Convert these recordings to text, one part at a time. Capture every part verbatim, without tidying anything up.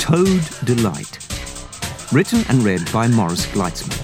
Toad Delight. Written and read by Maurice Gleitzman.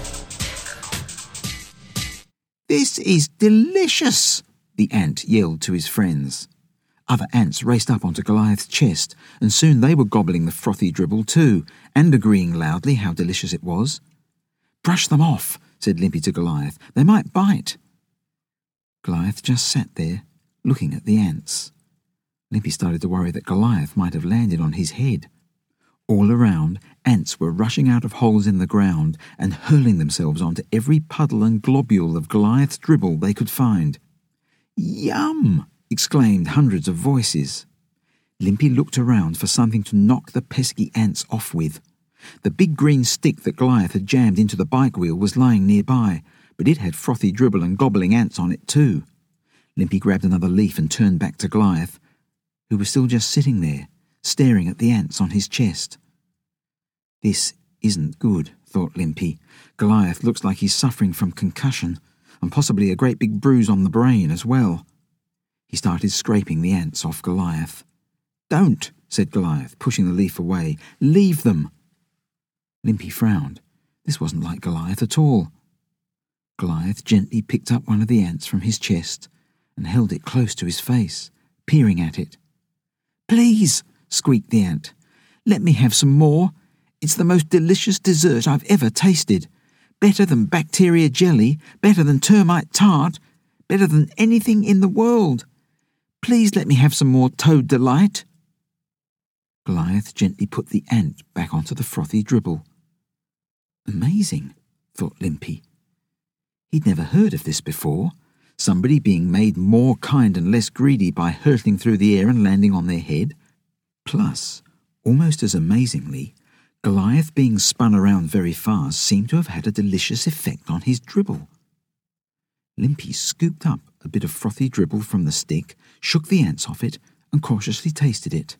"This is delicious," the ant yelled to his friends. Other ants raced up onto Goliath's chest, and soon they were gobbling the frothy dribble too, and agreeing loudly how delicious it was. "Brush them off," said Limpy to Goliath. "They might bite." Goliath just sat there, looking at the ants. Limpy started to worry that Goliath might have landed on his head. All around, ants were rushing out of holes in the ground and hurling themselves onto every puddle and globule of Goliath's dribble they could find. "Yum!" exclaimed hundreds of voices. Limpy looked around for something to knock the pesky ants off with. The big green stick that Goliath had jammed into the bike wheel was lying nearby, but it had frothy dribble and gobbling ants on it too. Limpy grabbed another leaf and turned back to Goliath, who was still just sitting there, staring at the ants on his chest. "This isn't good," thought Limpy. "Goliath looks like he's suffering from concussion, and possibly a great big bruise on the brain as well." He started scraping the ants off Goliath. "Don't," said Goliath, pushing the leaf away. "Leave them." Limpy frowned. This wasn't like Goliath at all. Goliath gently picked up one of the ants from his chest and held it close to his face, peering at it. "Please," squeaked the ant, "let me have some more. It's the most delicious dessert I've ever tasted. Better than bacteria jelly, better than termite tart, better than anything in the world. Please let me have some more Toad Delight." Goliath gently put the ant back onto the frothy dribble. Amazing, thought Limpy. He'd never heard of this before, somebody being made more kind and less greedy by hurtling through the air and landing on their head. Plus, almost as amazingly, Goliath being spun around very fast seemed to have had a delicious effect on his dribble. Limpy scooped up a bit of frothy dribble from the stick, shook the ants off it, and cautiously tasted it.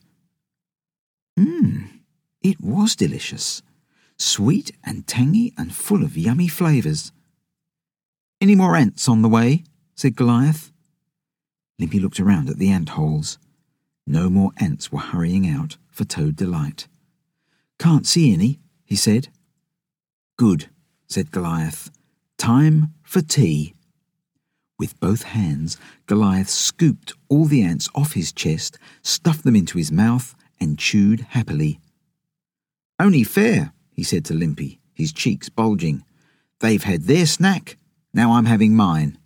Mmm, it was delicious. Sweet and tangy and full of yummy flavours. "Any more ants on the way?" said Goliath. Limpy looked around at the ant holes. No more ants were hurrying out for Toad Delight. "Can't see any," he said. "Good," said Goliath. "Time for tea." With both hands, Goliath scooped all the ants off his chest, stuffed them into his mouth, and chewed happily. "Only fair," he said to Limpy, his cheeks bulging. "They've had their snack, now I'm having mine."